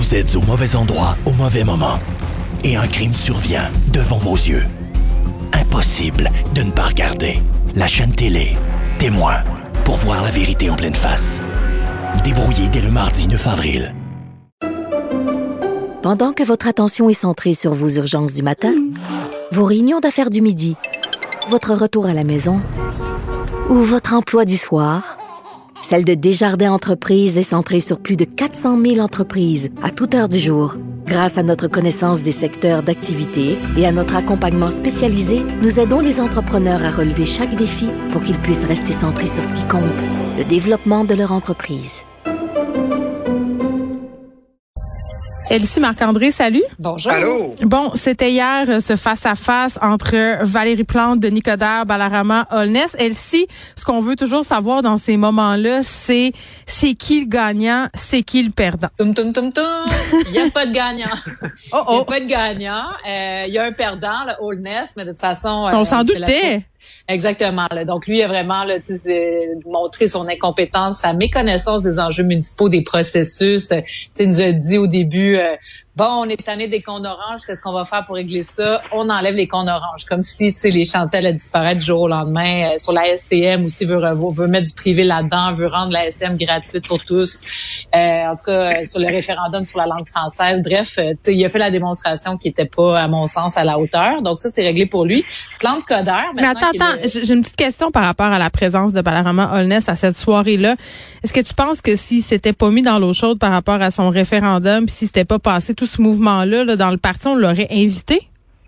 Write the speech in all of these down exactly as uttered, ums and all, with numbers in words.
Vous êtes au mauvais endroit au mauvais moment. Et un crime survient devant vos yeux. Impossible de ne pas regarder. La chaîne télé, Témoin, pour voir la vérité en pleine face. Débrouillé dès le mardi neuf avril. Pendant que votre attention est centrée sur vos urgences du matin, vos réunions d'affaires du midi, votre retour à la maison ou votre emploi du soir, celle de Desjardins Entreprises est centrée sur plus de quatre cent mille entreprises à toute heure du jour. Grâce à notre connaissance des secteurs d'activité et à notre accompagnement spécialisé, nous aidons les entrepreneurs à relever chaque défi pour qu'ils puissent rester centrés sur ce qui compte, le développement de leur entreprise. Elsie Marc-André, salut. Bonjour. Allô. Bon, c'était hier euh, ce face-à-face entre Valérie Plante, Denis Coderre, Balarama Holness. Elsie, ce qu'on veut toujours savoir dans ces moments-là, c'est c'est qui le gagnant, c'est qui le perdant. Toum, toum, toum, toum. Il n'y a pas de gagnant. Oh, oh. Il n'y a pas de gagnant. Euh, il y a un perdant, le Holness, mais de toute façon... On euh, s'en doutait. La... Exactement. Là. Donc, lui a vraiment là, montré son incompétence, sa méconnaissance des enjeux municipaux, des processus. Il nous a dit au début... Euh, Bon, on est tanné des cônes oranges, qu'est-ce qu'on va faire pour régler ça? On enlève les cônes oranges, comme si, tu sais, les chantiers allaient disparaître du jour au lendemain. Euh, sur la S T M aussi, veut, veut mettre du privé là-dedans, veut rendre la S T M gratuite pour tous. Euh, en tout cas, euh, sur le référendum sur la langue française. Bref, euh, tu sais, il a fait la démonstration qui était pas, à mon sens, à la hauteur. Donc ça, c'est réglé pour lui. Plante Coderre. Mais attends, attends, le... j'ai une petite question par rapport à la présence de Balarama Holness à cette soirée-là. Est-ce que tu penses que si c'était pas mis dans l'eau chaude par rapport à son référendum, puis si c'était pas passé tout ce mouvement-là là, dans le parti, on l'aurait invité?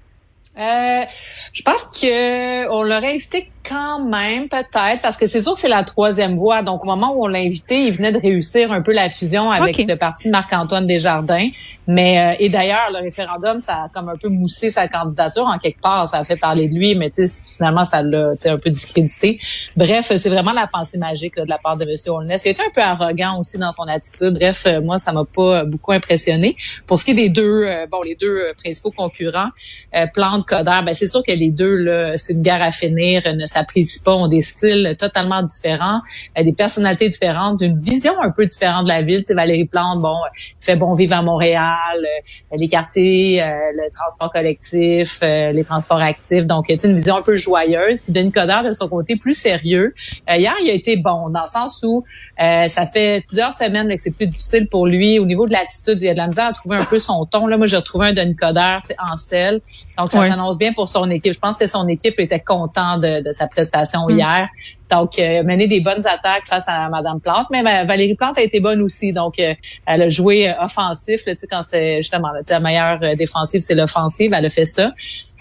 Euh, je pense que on l'aurait invité quand même, peut-être, parce que c'est sûr que c'est la troisième voie. Donc, au moment où on l'a invité, il venait de réussir un peu la fusion avec okay. le parti de Marc-Antoine Desjardins. Mais euh, et d'ailleurs, le référendum, ça a comme un peu moussé sa candidature en quelque part. Ça a fait parler de lui, mais tu sais, finalement, ça l'a un peu discrédité. Bref, c'est vraiment la pensée magique là, de la part de M. Holness. Il a été un peu arrogant aussi dans son attitude. Bref, euh, moi, ça m'a pas beaucoup impressionné. Pour ce qui est des deux, euh, bon, les deux euh, principaux concurrents, euh, Plante, Coderre, ben c'est sûr que les deux, là, c'est une guerre à finir. Ne s'apprécient pas, ont des styles totalement différents, euh, des personnalités différentes, une vision un peu différente de la ville. Tu sais, Valérie Plante, bon, fait bon vivre à Montréal, euh, les quartiers, euh, le transport collectif, euh, les transports actifs. Donc, tu sais, une vision un peu joyeuse. Puis Denis Coderre, de son côté, plus sérieux. Euh, hier, il a été bon, dans le sens où euh, ça fait plusieurs semaines là, que c'est plus difficile pour lui. Au niveau de l'attitude, il y a de la misère à trouver un peu son ton. Là, moi, j'ai retrouvé un Denis Coderre, tu sais, en selle. Donc, ça ouais. s'annonce bien pour son équipe. Je pense que son équipe était content de, de sa prestation mmh. hier. Donc, euh, mener des bonnes attaques face à Mme Plante. Mais ben, Valérie Plante a été bonne aussi. Donc, euh, elle a joué euh, offensif. Là, quand c'est justement là, la meilleure euh, défensive, c'est l'offensive. Elle a fait ça.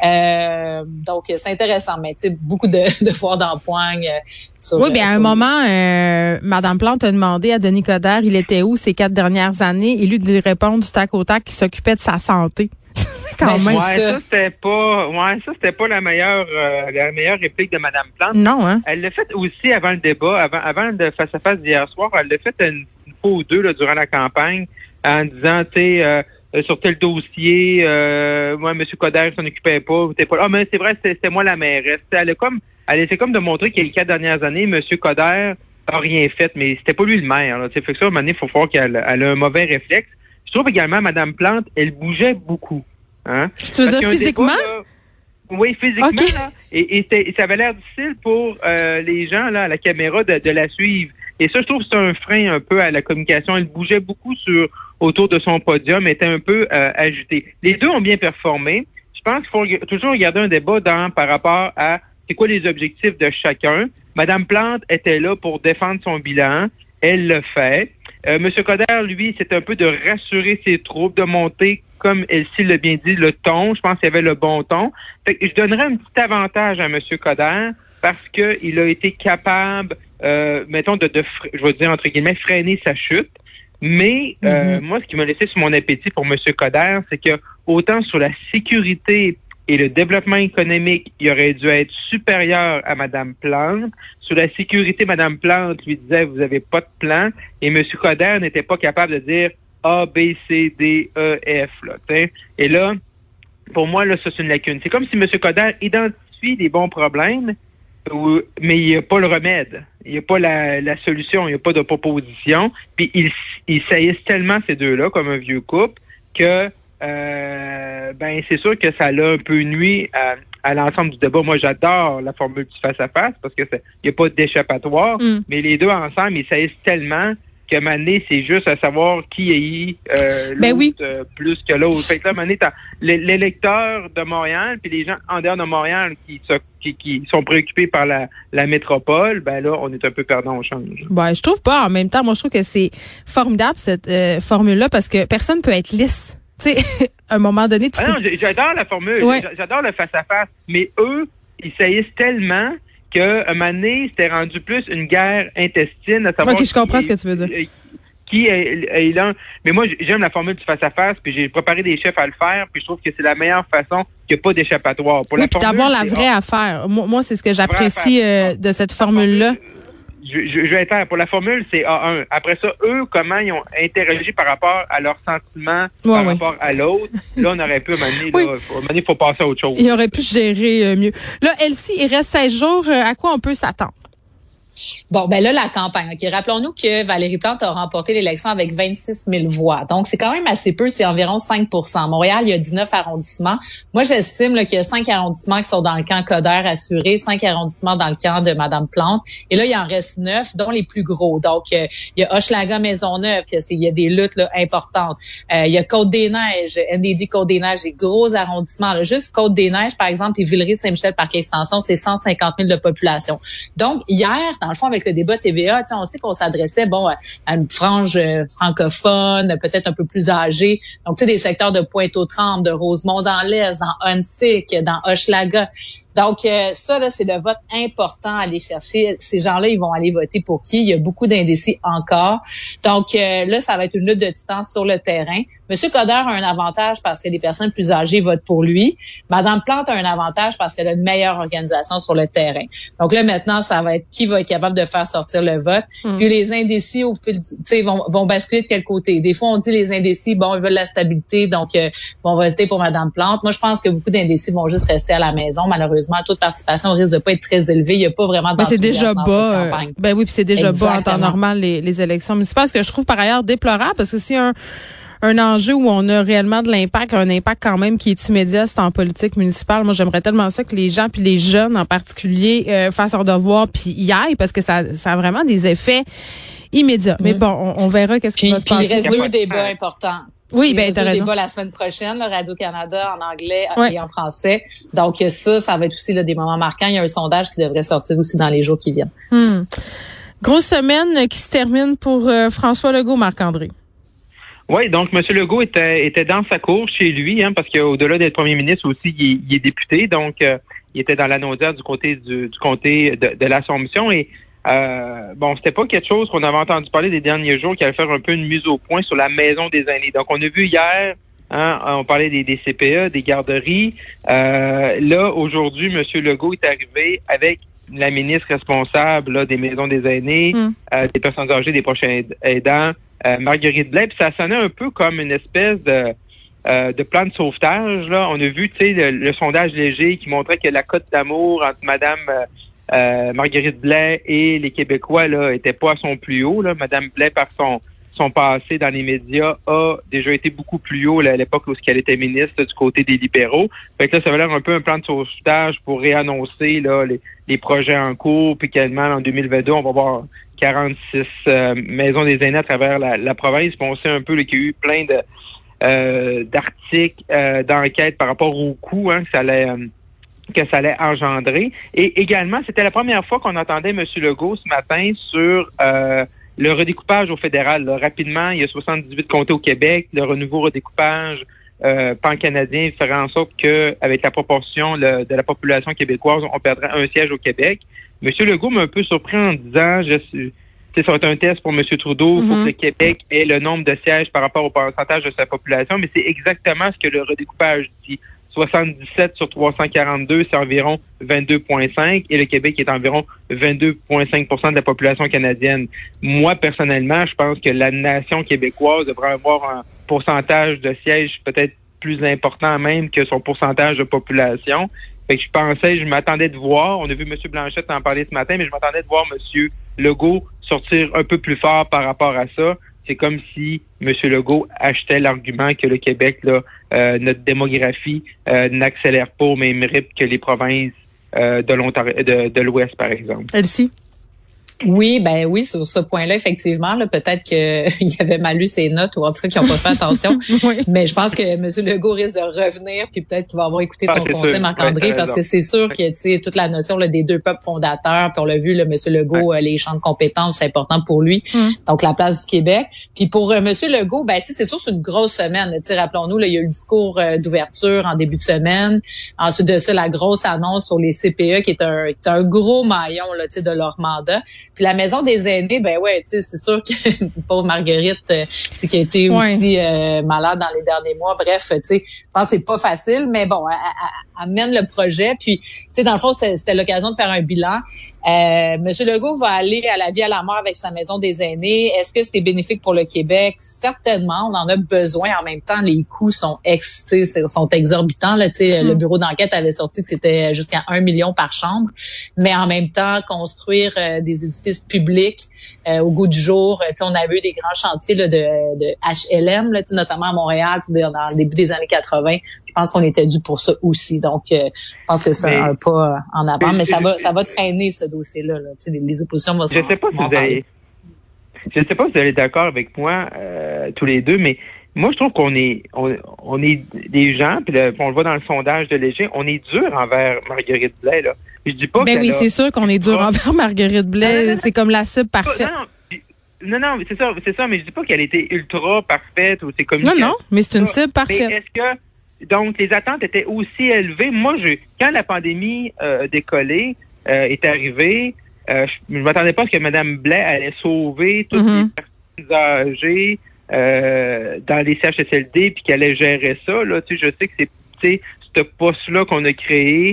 Euh, donc, c'est intéressant. Mais tu sais, beaucoup de, de foires d'empoigne. Euh, sur, oui, bien, euh, à un sur... moment, euh, Mme Plante a demandé à Denis Coderre, il était où ces quatre dernières années? Et lui, de lui répondre du tac au tac qu'il s'occupait de sa santé. Quand ben, même. Ouais, ça, c'était pas, ouais, ça, c'était pas la meilleure, euh, la meilleure réplique de Mme Plante. Non, hein. Elle l'a fait aussi avant le débat, avant, avant le face-à-face d'hier soir. Elle l'a fait une, une fois ou deux, là, durant la campagne, en disant, tu sais, euh, sur tel dossier, euh, moi, M. Coderre s'en occupait pas, t'es pas là. Ah, mais c'est vrai, c'était, c'était moi la mairesse. Elle a comme, elle essaie comme de montrer que les quatre dernières années, M. Coderre a rien fait, mais c'était pas lui le maire, là. Fait que ça, à un moment donné, il faut voir qu'elle elle a un mauvais réflexe. Je trouve également, Mme Plante, elle bougeait beaucoup. Hein? Tu veux dire physiquement? Débat, là, oui, physiquement. Okay. Là, et, et, et ça avait l'air difficile pour euh, les gens là à la caméra de, de la suivre. Et ça, je trouve que c'est un frein un peu à la communication. Elle bougeait beaucoup sur autour de son podium, était un peu euh, agitée. Les deux ont bien performé. Je pense qu'il faut toujours regarder un débat dans par rapport à c'est quoi les objectifs de chacun. Mme Plante était là pour défendre son bilan. Elle le fait. Euh, M. Coderre, lui, c'est un peu de rassurer ses troupes, de monter, comme Elsie l'a bien dit, le ton. Je pense qu'il y avait le bon ton. Fait que je donnerais un petit avantage à M. Coderre parce que il a été capable, euh, mettons, de, de je vais dire entre guillemets, freiner sa chute. Mais euh, mm-hmm. moi, ce qui m'a laissé sur mon appétit pour M. Coderre, c'est que autant sur la sécurité et le développement économique, il aurait dû être supérieur à Mme Plante. Sur la sécurité, Mme Plante lui disait, vous avez pas de plan. Et M. Coderre n'était pas capable de dire A, B, C, D, E, F. Là, t'sais. Et là, pour moi, là, ça, c'est une lacune. C'est comme si M. Coderre identifie des bons problèmes, mais il n'y a pas le remède. Il n'y a pas la, la solution, il n'y a pas de proposition. Puis ils, ils saillissent tellement ces deux-là, comme un vieux couple, que euh, ben c'est sûr que ça l'a un peu nuit à, à l'ensemble du débat. Moi, j'adore la formule du face-à-face parce que il n'y a pas d'échappatoire, mm. mais les deux ensemble, ils saillissent tellement que à un moment donné, c'est juste à savoir qui est euh, l'autre ben oui. euh, plus que l'autre. Fait que là, à un moment donné, t'as l'électeur de Montréal, puis les gens en dehors de Montréal qui, se, qui, qui sont préoccupés par la, la métropole, ben là, on est un peu perdant au change. Ben, je trouve pas. En même temps, moi, je trouve que c'est formidable, cette euh, formule-là, parce que personne peut être lisse. Tu sais, à un moment donné, tu ah peux... non, j'adore la formule. Ouais. J'adore le face-à-face. Mais eux, ils saillissent tellement qu'à un moment donné, c'était rendu plus une guerre intestine. À savoir OK, je comprends qui, ce que tu veux dire. Qui est, est là. Mais moi, j'aime la formule du face-à-face, puis j'ai préparé des chefs à le faire, puis je trouve que c'est la meilleure façon, qu'il n'y a pas d'échappatoire. Pour oui, la puis formule, d'avoir la vraie ah, affaire. Moi, moi, c'est ce que j'apprécie euh, de cette formule-là. Je, je, je vais être pour la formule, c'est A un. Après ça, eux, comment ils ont interagi par rapport à leurs sentiments, ouais, par ouais. rapport à l'autre. Là, on aurait pu, à un moment donné, oui. là, à un moment donné, il faut passer à autre chose. Il aurait pu gérer euh, mieux. Là, Elsie, il reste seize jours. Euh, à quoi on peut s'attendre? Bon, ben là, la campagne. OK, rappelons-nous que Valérie Plante a remporté l'élection avec vingt-six mille voix. Donc, c'est quand même assez peu, c'est environ cinq pour cent. Montréal, il y a dix-neuf arrondissements. Moi, j'estime là, qu'il y a cinq arrondissements qui sont dans le camp Coderre assuré, cinq arrondissements dans le camp de Mme Plante. Et là, il en reste neuf, dont les plus gros. Donc, euh, il y a Hochelaga-Maisonneuve, que c'est, il y a des luttes là, importantes. Euh, il y a Côte-des-Neiges, N D G Côte-des-Neiges, des gros arrondissements. Là. Juste Côte-des-Neiges, par exemple, et Villeray-Saint-Michel, Parc Extension, c'est cent cinquante mille de population. Donc, hier, dans le fond, avec le débat T V A, on sait qu'on s'adressait bon à une frange euh, francophone, peut-être un peu plus âgée. Donc, tu sais, des secteurs de Pointe-aux-Trembles, de Rosemont dans l'Est, dans Huntsic, dans Hochelaga. Donc, euh, ça, là, c'est le vote important à aller chercher. Ces gens-là, ils vont aller voter pour qui? Il y a beaucoup d'indécis encore. Donc, euh, là, ça va être une lutte de titans sur le terrain. Monsieur Coderre a un avantage parce que les personnes plus âgées votent pour lui. Madame Plante a un avantage parce qu'elle a une meilleure organisation sur le terrain. Donc là, maintenant, ça va être qui va être capable de faire sortir le vote. Mmh. Puis les indécis, au fil, tu sais, vont, vont basculer de quel côté? Des fois, on dit les indécis, bon, ils veulent la stabilité, donc euh, vont voter pour Madame Plante. Moi, je pense que beaucoup d'indécis vont juste rester à la maison, malheureusement. Le taux de participation risque de pas être très élevé. Il n'y a pas vraiment ben, c'est déjà bas. Euh, ben oui, puis c'est déjà Exactement. bas en temps normal les, les élections municipales. Ce que je trouve par ailleurs déplorable, parce que c'est un un enjeu où on a réellement de l'impact, un impact quand même qui est immédiat, c'est en politique municipale. Moi, j'aimerais tellement ça que les gens, puis les jeunes en particulier, euh, fassent leur devoir puis y aillent, parce que ça, ça a vraiment des effets immédiats. Mm. Mais bon, on, on verra qu'est-ce qui va se passer. Puis il reste deux débats importants. Oui, ben t'as raison. Débat la semaine prochaine, là, Radio-Canada en anglais ouais. et en français. Donc ça, ça va être aussi là, des moments marquants. Il y a un sondage qui devrait sortir aussi dans les jours qui viennent. Hmm. Grosse semaine qui se termine pour euh, François Legault, Marc-André. Oui, donc M. Legault était, était dans sa cour chez lui, hein, parce qu'au-delà d'être premier ministre aussi, il est, il est député. Donc, euh, il était dans la naudière du côté du, du comté de, de l'Assomption. Et Euh, bon, c'était pas quelque chose qu'on avait entendu parler des derniers jours qui allait faire un peu une mise au point sur la maison des aînés. Donc, on a vu hier, hein, on parlait des, des C P E, des garderies. Euh, là, aujourd'hui, M. Legault est arrivé avec la ministre responsable là, des maisons des aînés, mm. euh, des personnes âgées, des prochains aidants, euh, Marguerite Blais. Puis ça sonnait un peu comme une espèce de euh, de plan de sauvetage. Là, on a vu, tu sais, le, le sondage léger qui montrait que la cote d'amour entre Madame euh, Euh, Marguerite Blais et les Québécois là étaient pas à son plus haut. Là. Madame Blais, par son son passé dans les médias, a déjà été beaucoup plus haut là, à l'époque où elle était ministre là, du côté des libéraux. Fait que là, ça va l'air un peu un plan de sauvetage pour réannoncer là les, les projets en cours, puis qu'également en deux mille vingt-deux, on va avoir quarante-six euh, maisons des aînés à travers la, la province. Puis on sait un peu là, qu'il y a eu plein de euh, d'articles, euh, d'enquêtes par rapport au coût hein, que ça allait euh, que ça allait engendrer. Et également, c'était la première fois qu'on entendait M. Legault ce matin sur euh, le redécoupage au fédéral. Là. Rapidement, il y a soixante-dix-huit comtés au Québec. Le renouveau redécoupage euh, pan-canadien ferait en sorte qu'avec la proportion le, de la population québécoise, on perdrait un siège au Québec. M. Legault m'a un peu surpris en disant, je suis, ça va être un test pour M. Trudeau, il faut mm-hmm. que le Québec ait le nombre de sièges par rapport au pourcentage de sa population, mais c'est exactement ce que le redécoupage dit. soixante-dix-sept sur trois cent quarante-deux, c'est environ vingt-deux virgule cinq et le Québec est environ vingt-deux virgule cinq pour cent de la population canadienne. Moi, personnellement, je pense que la nation québécoise devrait avoir un pourcentage de sièges peut-être plus important même que son pourcentage de population. Fait que je pensais, je m'attendais de voir, on a vu M. Blanchette en parler ce matin, mais je m'attendais de voir M. Legault sortir un peu plus fort par rapport à ça. C'est comme si M. Legault achetait l'argument que le Québec, là, euh, notre démographie euh, n'accélère pas au même rythme que les provinces euh, de l'Ontario, de, de l'Ouest, par exemple. Elsie? Oui, ben oui, sur ce point-là, effectivement, là, peut-être qu'il avait mal lu ses notes ou en tout cas qu'ils n'ont pas fait attention. Oui. Mais je pense que M. Legault risque de revenir, puis peut-être qu'il va avoir écouté ton ah, conseil, Marc-André, ouais, parce que c'est sûr que tu sais toute la notion là, des deux peuples fondateurs, puis on l'a vu, le M. Legault, ouais. euh, les champs de compétences, c'est important pour lui. Mm. Donc la place du Québec. Puis pour euh, M. Legault, ben tu sais, c'est sûr c'est une grosse semaine. Tu sais, rappelons-nous, là, il y a eu le discours euh, d'ouverture en début de semaine. Ensuite de ça, la grosse annonce sur les C P E, qui est un, qui est un gros maillon là, tu sais, de leur mandat. Puis la maison des aînés, ben ouais, tu sais, c'est sûr que pauvre Marguerite, euh, qui a été ouais. aussi euh, malade dans les derniers mois. Bref, tu sais, je pense que c'est pas facile, mais bon, elle, elle, elle mène le projet. Puis, tu sais, dans le fond, c'était, c'était l'occasion de faire un bilan. Euh, Monsieur Legault va aller à la vie à la mort avec sa maison des aînés. Est-ce que c'est bénéfique pour le Québec? Certainement, on en a besoin. En même temps, les coûts sont ex, sont exorbitants. Là, tu sais, mm. Le bureau d'enquête avait sorti que c'était jusqu'à un million par chambre. Mais en même temps, construire euh, des édifices publics euh, au goût du jour. Tu sais, on avait eu des grands chantiers là, de, de H L M, là, tu sais, notamment à Montréal, dans le début des années quatre-vingts. Je pense qu'on était dû pour ça aussi. Donc, euh, je pense que c'est mais, un pas en avant. Mais, mais ça va, ça va traîner ce dossier-là. Là. Tu sais, les, les oppositions vont. Je sais pas si vous allez. Je sais pas si vous allez être d'accord avec moi euh, tous les deux, mais moi je trouve qu'on est, on, on est des gens, puis on le voit dans le sondage de Léger, on est dur envers Marguerite Blais là. Je dis pas. Ben oui, a... c'est sûr qu'on est dur ah. envers Marguerite Blais. Non, non, c'est comme la cible parfaite. Non, non, non, c'est ça, c'est ça, mais je dis pas qu'elle était ultra parfaite ou c'est comme. Non, non, mais c'est une cible parfaite. Mais est-ce que donc, les attentes étaient aussi élevées. Moi, je, quand la pandémie euh, décollée euh, est arrivée, euh, je ne m'attendais pas à ce que Mme Blais allait sauver toutes mm-hmm. les personnes âgées euh, dans les C H S L D puis qu'elle allait gérer ça. Là, tu sais, je sais que c'est, tu sais, ce poste-là qu'on a créé,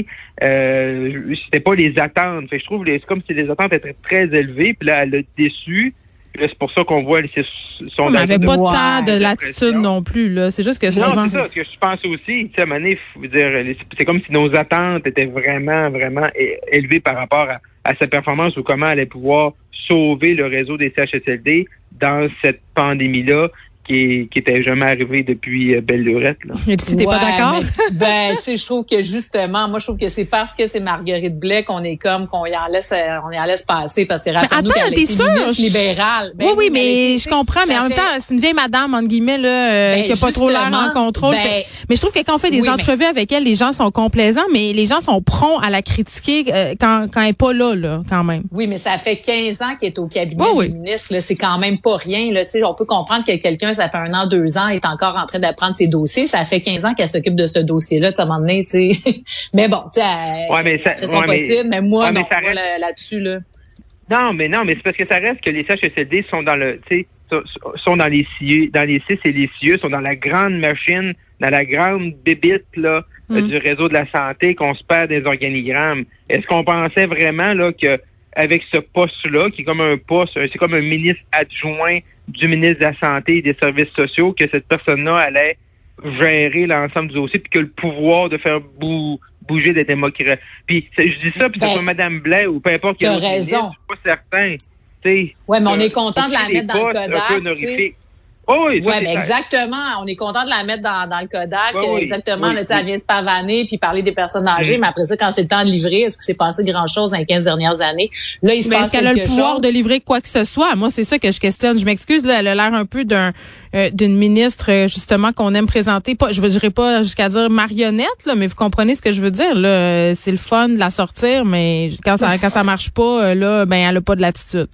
euh, c'était pas les attentes. Fait, je trouve que c'est comme si les attentes étaient très élevées. Puis là, elle a déçu. Là, c'est pour ça qu'on voit les sondages. On n'avait pas tant de latitude non plus. Là. C'est juste que souvent... Non, c'est ça. Ce que je pense aussi, tu sais, à un moment donné, faut dire, c'est comme si nos attentes étaient vraiment, vraiment élevées par rapport à, à sa performance ou comment elle allait pouvoir sauver le réseau des C H S L D dans cette pandémie-là qui, qui était jamais arrivée depuis euh, belle lurette. Là. Et si t'es ouais, pas d'accord? Mais, ben, tu sais, je trouve que justement, moi, je trouve que c'est parce que c'est Marguerite Blais qu'on est comme, qu'on y en laisse, on y en laisse passer parce que rappelle-nous qu'elle était ministre libérale. Ben, oui, oui, mais été, je comprends, mais en même temps, c'est une vieille madame, entre guillemets, là, euh, ben, qui a pas trop l'air en contrôle. Ben, fait, mais je trouve que quand on fait des oui, entrevues mais... avec elle, les gens sont complaisants, mais les gens sont prompts à la critiquer euh, quand, quand elle est pas là, là, quand même. Oui, mais ça fait quinze ans qu'elle est au cabinet oh, oui. du ministre, là. C'est quand même pas rien, là. Tu sais, on peut comprendre que quelqu'un, ça fait un an, deux ans, est encore en train d'apprendre ses dossiers. Ça fait quinze ans qu'elle s'occupe de ce dossier-là, tu sais, à un moment donné, tu sais. Mais bon, tu sais, ouais, mais ça, c'est son ouais, possible, mais, mais moi, ouais, non, mais ça moi, reste... là, là-dessus, là. Non, mais non, mais c'est parce que ça reste que les C H S L D sont dans le, tu sais, sont dans les C I U, dans les C I S et les C I U, sont dans la grande machine, dans la grande bébite, là, mm. du réseau de la santé, qu'on se perd des organigrammes. Est-ce qu'on pensait vraiment, là, que, avec ce poste-là, qui est comme un poste, c'est comme un ministre adjoint du ministre de la Santé et des Services sociaux, que cette personne-là allait gérer l'ensemble du dossier, puis que le pouvoir de faire bou- bouger des démocrates. Puis je dis ça, puis ben, que ce soit Mme Blais ou peu importe quel autre ministre, je suis pas certain. Oui, mais on est content de la mettre dans le Kodak. Oh oui, ouais, mais exactement. On est content de la mettre dans, dans le Kodak. Oh oui, exactement. Oui, là, oui. Elle vient se pavaner puis parler des personnes âgées. Mm. Mais après ça, quand c'est le temps de livrer, est-ce que c'est passé grand-chose dans les quinze dernières années? Là, il se mais passe quelque chose. Est-ce qu'elle a le pouvoir chose? de livrer quoi que ce soit? Moi, c'est ça que je questionne. Je m'excuse, là, elle a l'air un peu d'un euh, d'une ministre, justement, qu'on aime présenter. Pas, je ne dirais pas jusqu'à dire marionnette, là, mais vous comprenez ce que je veux dire. Là, c'est le fun de la sortir, mais quand ça quand ça marche pas, là, ben elle a pas de latitude.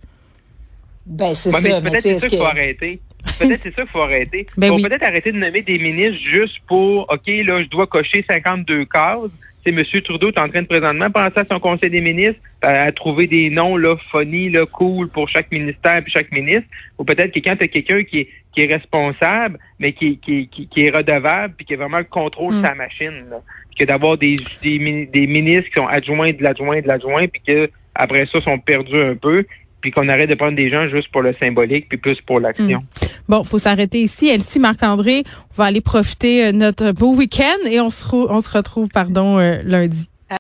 Ben, c'est ouais, ça. Mais peut-être c'est ça qu'il faut arrêter. Peut-être c'est ça qu'il faut arrêter. Ben Il faut oui. peut-être arrêter de nommer des ministres juste pour, OK, là, je dois cocher cinquante-deux cases. C'est M. Trudeau est en train de présentement penser à son conseil des ministres, à, à trouver des noms, là, funny, là, cool pour chaque ministère et chaque ministre. Ou peut-être que quand tu as quelqu'un qui est, qui est responsable, mais qui, qui, qui, qui est redevable puis qui a vraiment le contrôle mm. de sa machine, là. Que d'avoir des, des, des ministres qui sont adjoints de l'adjoint de l'adjoint puis que après ça, sont perdus un peu. Puis qu'on arrête de prendre des gens juste pour le symbolique, puis plus pour l'action. Mmh. Bon, faut s'arrêter ici. Elsie, Marc-André, on va aller profiter de notre beau week-end et on se, re- on se retrouve, pardon, euh, lundi.